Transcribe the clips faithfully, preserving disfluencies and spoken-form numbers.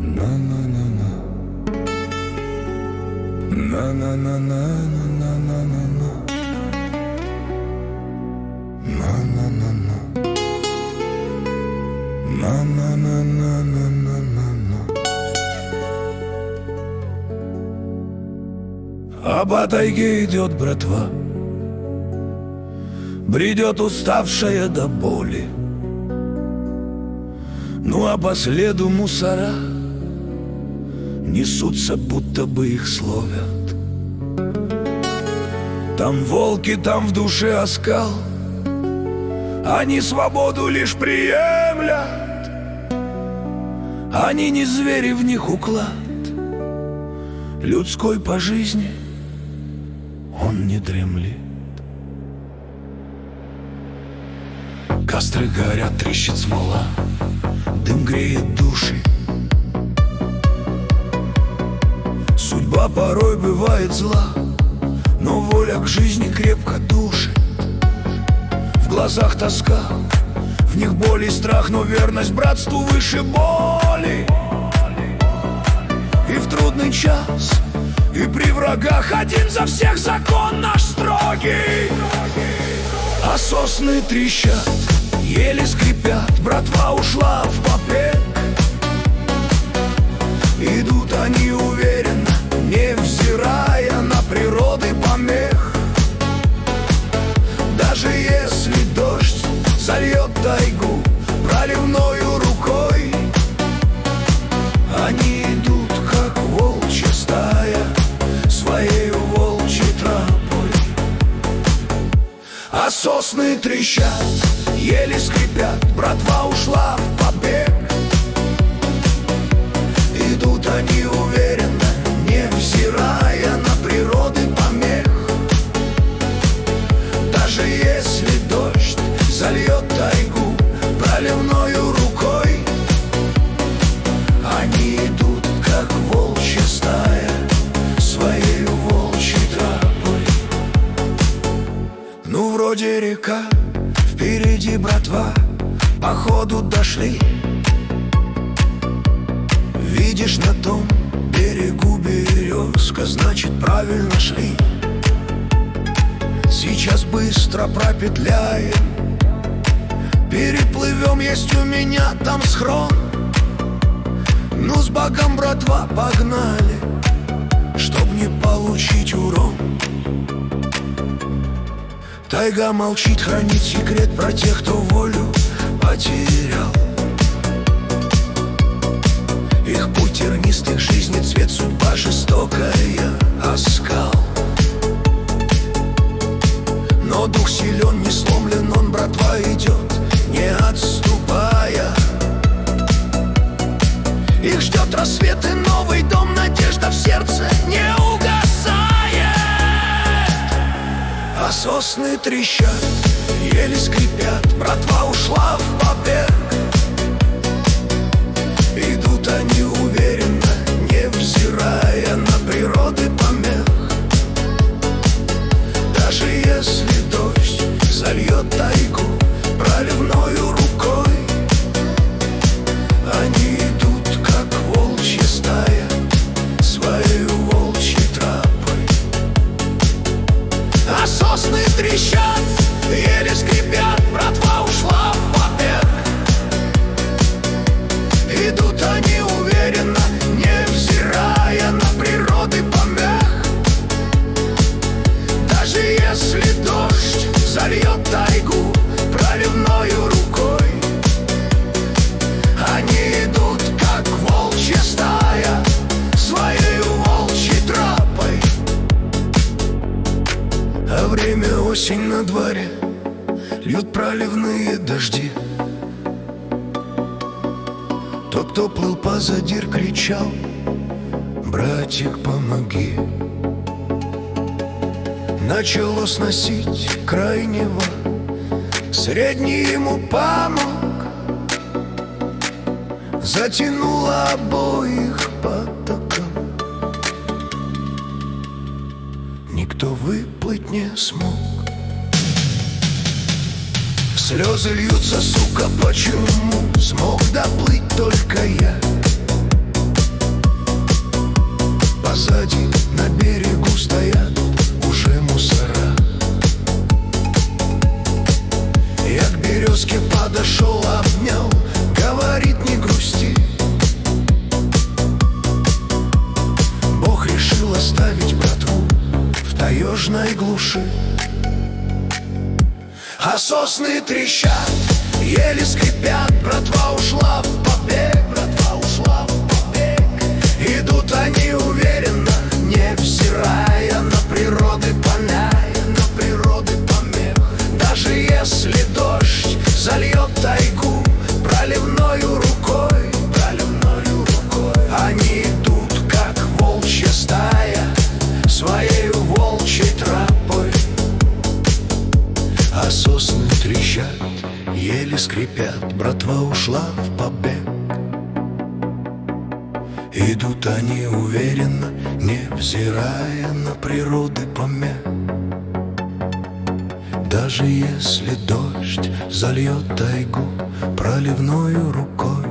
На-на-на-на. На-на-на-на-на-на-на-на. На-на-на-на. На-на-на-на-на-на-на. А по тайге идет братва, бредет уставшая до боли. Ну а по следу мусора несутся, будто бы их словят. Там волки, там в душе оскал, они свободу лишь приемлят. Они не звери, в них уклад людской по жизни, он не дремлет. Костры горят, трещит смола, дым греет души. Судьба порой бывает зла, но воля к жизни крепко душит. В глазах тоска, в них боль и страх, но верность братству выше боли. И в трудный час, и при врагах один за всех закон наш строгий. А сосны трещат, еле скрипят, братва ушла в побег. Идут они уверенно, невзирая на природы помех. Даже если дождь зальет тайгу проливною рукой, они идут, как волчья стая, своей волчьей тропой. А сосны трещат, еле скрипят, братва ушла в побег. Идут они уверенно, невзирая на природы помех. Даже если дождь зальет тайгу проливною рукой, они идут, как волчья стая, своей волчьей тропой. Ну, вроде река, впереди братва, походу дошли. Видишь, на том берегу березка, значит, правильно шли. Сейчас быстро пропетляем, переплывем, есть у меня там схрон. Ну, с богом, братва, погнали, чтоб не получить урон. Тайга молчит, хранит секрет про тех, кто волю потерял. Их путь тернист, их жизни цвет, судьба жестокая, оскал. Но дух силен, не сломлен, он, братва, идет, не отступая. Их ждет рассвет и новый дом, надежда в сердце не угасает. А сосны трещат, еле скрипят, братва ушла в побег. Идут они уверенно, невзирая на природы помех. Даже если дождь зальет тайгу проливною рукой, они идут, как волчья стая, своей волчьей тропой. А сосны трещат, еле скрипят, братва ушла в побег. Идут они уверенно, невзирая на природы помех. Даже если дождь зальет тайгу проливною рукой, они идут, как волчья стая, своей волчьей тропой. А время осень на дворе, льют проливные дожди. Тот, кто плыл позади, кричал: братик, помоги. Начало сносить крайнего, средний ему помог. Затянуло обоих потоком, никто выплыть не смог. Слезы льются, сука, почему смог доплыть только я? южной глуши. А сосны трещат, еле скрипят, братва ушла в побег, братва ушла в побег. Идут они уверенно, невзирая на природы помех, на природы помех. Даже если дождь зальет тайгу проливною рукой, проливною рукой, они идут, как волчья стая, своей волчьей тропой. А сосны трещат, еле скрипят, братва ушла в побег. Идут они уверенно, невзирая на природы помех. Даже если дождь зальет тайгу проливною рукой,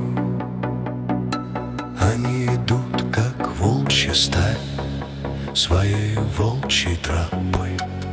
они идут, как волчья стая, своей волчьей тропой.